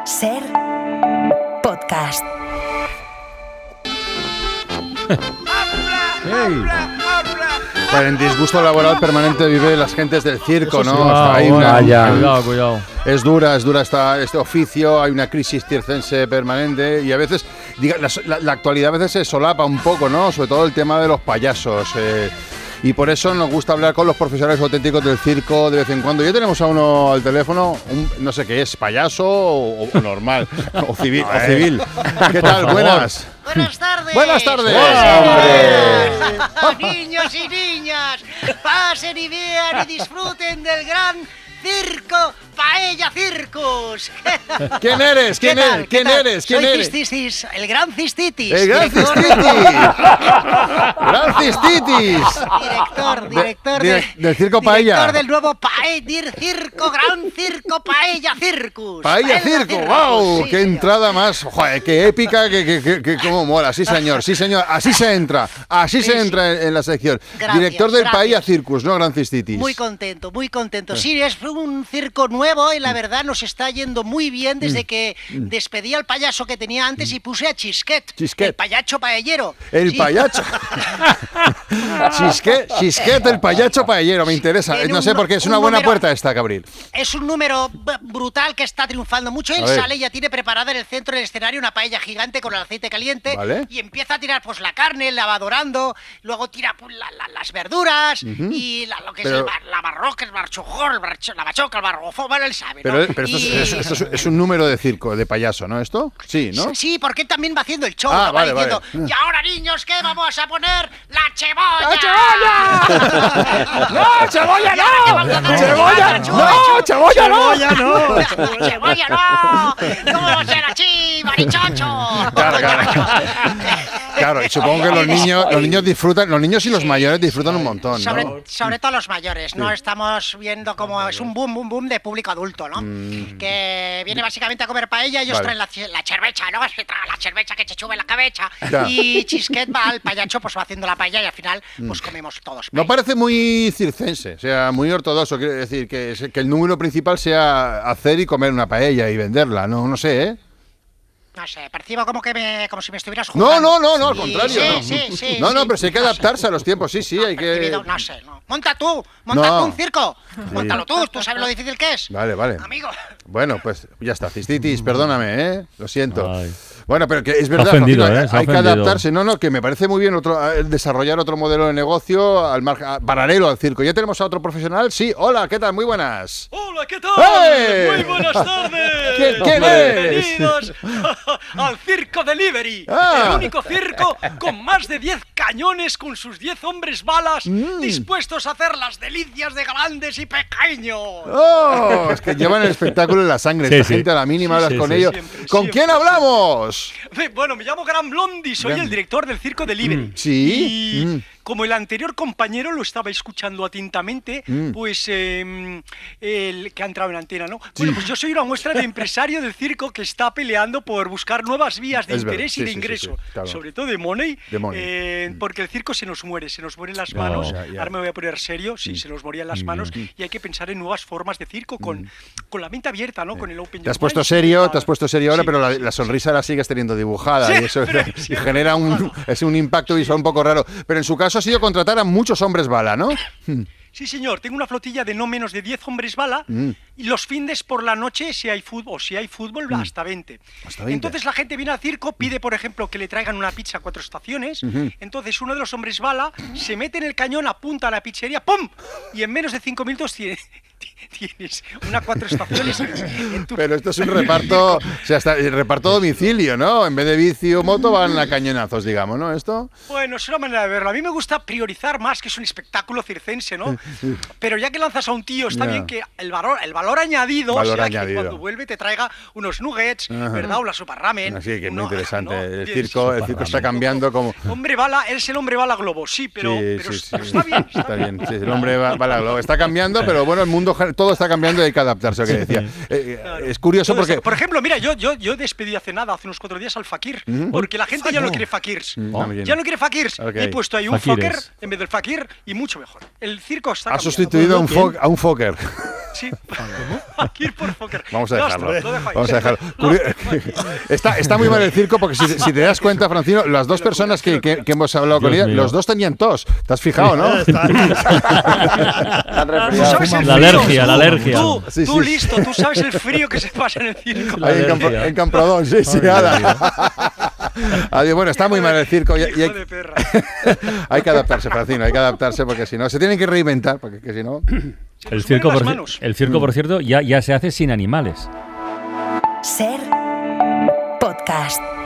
Ser podcast. Hey. Bueno, en disgusto laboral permanente vive las gentes del circo, ¿no? Hay Cuidado. Es dura este oficio, hay una crisis circense permanente y a veces, la actualidad a veces se solapa un poco, ¿no? Sobre todo el tema de los payasos. Y por eso nos gusta hablar con los profesionales auténticos del circo de vez en cuando. Ya tenemos a uno al teléfono, no sé qué es, payaso o normal, o civil. ¿Qué tal? Buenas. Buenas tardes. Buenas tardes. Niños y niñas, pasen y vean y disfruten del gran circo Paella Circus. ¿Quién eres? ¿Quién eres? Soy Cistitis, el gran Cistitis. El gran Cistitis. Director del Circo Paella. Director del nuevo Gran Circo Paella Circus. Paella Circo, wow, sí, qué señor. entrada más, joder, qué épica, que cómo mola, sí señor, así se entra en la sección. Gracias, Director del gracias. Paella Circus, ¿no? Gran Cistitis. Muy contento. Sí, es un circo nuevo y la verdad nos está yendo muy bien desde que despedí al payaso que tenía antes y puse a Chisquet. El payacho paellero. El Sí. payacho. Chisquet, el payacho paellero, me interesa. Tiene No sé por qué, es un una buena número- puerta esta, Gabriel. Es un número brutal que está triunfando mucho. Él A ver. sale y ya tiene preparada en el centro del escenario una paella gigante con el aceite caliente. Vale. Y empieza a tirar pues la carne, la va dorando, luego tira pues, las verduras y lo que Pero- es la barroca, el barchojor, la bachoca, el barrofó, bueno, él sabe, ¿no? Pero Y- esto es un número de circo, de payaso, ¿no? ¿Esto? Sí, ¿no? Sí, porque él también va haciendo el show. Ah, ¿no? Va vale, diciendo, vale. y ahora, niños, ¿qué vamos a poner? ¡La cebolla! ¡No, cebolla no! ¡Cebolla ¡No, cebolla no! ¡Cebolla no! ¿Cómo va a ser así, marichocho? Claro, y supongo que los niños disfrutan, los niños y los mayores disfrutan un montón, ¿no? Sobre todo los mayores, ¿no? Estamos viendo como es un boom de público adulto, ¿no? Que viene básicamente a comer paella, ellos Vale. traen la cerveza, ¿no? Se trae la cerveza que se sube en la cabeza. Ya. Y Chisquet va al payacho, pues va haciendo la paella y al final pues comemos todos No paella. parece muy circense, o sea, muy ortodoxo, quiere decir que el número principal sea hacer y comer una paella y venderla, no sé, ¿eh? No sé, percibo como si me estuvieras No, jugando. al contrario. Sí, no, sí. pero sí hay que adaptarse a los tiempos, sí, hay que... Percibido, no sé, no. Monta tú un circo. Móntalo tú sabes lo difícil que es. Vale. Amigo. Bueno, pues ya está, Cistitis, perdóname, ¿eh? Lo siento. Ay. Bueno, pero que es verdad, Se ha ofendido, Joaquín, se ha hay que ofendido. adaptarse. No, que me parece muy bien desarrollar otro modelo de negocio paralelo al circo. ¿Ya tenemos a otro profesional? Sí, hola, ¿qué tal? Muy buenas. Hola, ¿qué tal? ¡Hey! Muy buenas tardes. ¿Quién eres? Bienvenidos al Circo Delivery. Ah. El único circo con más de 10 cañones con sus 10 hombres balas dispuestos a hacer las delicias de grandes y pequeños. ¡Oh! Es que llevan el espectáculo en la sangre. Sí, Esta sí. gente a la mínima hablas Sí, con sí, ellos. siempre, ¿Con siempre, quién hablamos? Bueno, me llamo Gran Blondi, soy Gran- el director del Circo Delivery. Sí. Y como el anterior compañero lo estaba escuchando atentamente, pues el que ha entrado en antena, ¿no? Bueno, pues yo soy una muestra de empresario del circo que está peleando por buscar nuevas vías de Es verdad, interés sí, y de sí, ingreso, sí, claro. sobre todo de money, De money. porque el circo se nos mueren las No, manos. ya. Ahora me voy a poner serio, sí, se nos morían las manos y hay que pensar en nuevas formas de circo con la mente abierta, ¿no? Con el open Te has your puesto mind, serio, ahora, Sí, pero la sí, sonrisa la sigues teniendo dibujada Sí, y eso pero y sí, genera es un impacto visual un poco raro. Pero en su caso ha sido contratar a muchos hombres bala, ¿no? Sí, señor, tengo una flotilla de no menos de 10 hombres bala y los findes por la noche, si hay fútbol, hasta 20. Hasta 20. Entonces la gente viene al circo, pide, por ejemplo, que le traigan una pizza a 4 estaciones. Entonces uno de los hombres bala se mete en el cañón, apunta a la pizzería, ¡pum! Y en menos de 5 minutos tienes una 4 estaciones en tu... Pero esto es un reparto, o sea, el reparto a domicilio, ¿no? En vez de bici o moto van a cañonazos, digamos, ¿no? Esto. Bueno, es una manera de verlo. A mí me gusta priorizar más, que es un espectáculo circense, ¿no? Pero ya que lanzas a un tío, está Ya. bien que el valor añadido Valor sea añadido. que cuando vuelve te traiga unos nuggets, Ajá. ¿verdad? O la sopa ramen. Así que es muy uno- interesante. ¿no? El Bien, circo sí, está cambiando como... Hombre bala, es el hombre bala globo, sí, pero, Sí, pero sí, pero sí. está bien. Está bien, sí, el hombre va a la globo. Está cambiando, pero bueno, el mundo mundo, todo está cambiando y hay que adaptarse, lo que decía. Es curioso porque... Por ejemplo, mira, yo despedí hace unos 4 días al fakir, porque la gente ya no quiere fakirs. Ya no quiere fakirs. Okay. He puesto ahí un fokker en vez del fakir y mucho mejor. El circo está Ha sustituido a un fokker. Sí, fakir por fokker. Vamos a dejarlo. Lo dejo ahí. Vamos a dejarlo. Está muy mal el circo porque si te das cuenta, Francino, las dos personas que hemos hablado con ella, los dos tenían tos. ¿Te has fijado, no? La alergia. Tú listo, tú sabes el frío que se pasa en el circo. Ahí en Camprodón, sí. Adiós, bueno, está muy mal el circo. Hijo de perra. Hay que adaptarse, Francino, hay que adaptarse porque si no, se tienen que reinventar, porque si no... El circo, por cierto, ya se hace sin animales. Ser podcast.